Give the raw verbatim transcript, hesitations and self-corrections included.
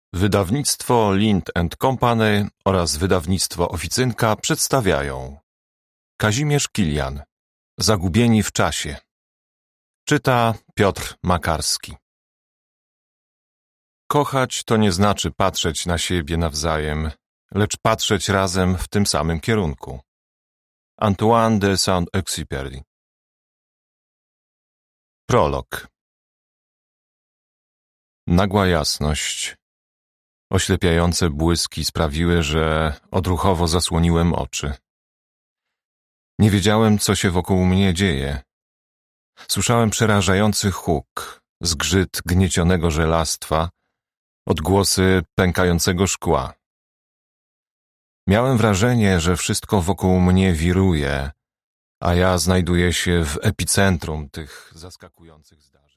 Wydawnictwo Lind and Company oraz wydawnictwo Oficynka przedstawiają Kazimierz Kilian. Zagubieni w czasie. Czyta Piotr Makarski. Kochać to nie znaczy patrzeć na siebie nawzajem, lecz patrzeć razem w tym samym kierunku. Antoine de Saint-Exupéry. Prolog. Nagła jasność, oślepiające błyski sprawiły, że odruchowo zasłoniłem oczy. Nie wiedziałem, co się wokół mnie dzieje. Słyszałem przerażający huk, zgrzyt gniecionego żelastwa, odgłosy pękającego szkła. Miałem wrażenie, że wszystko wokół mnie wiruje, a ja znajduję się w epicentrum tych zaskakujących zdarzeń.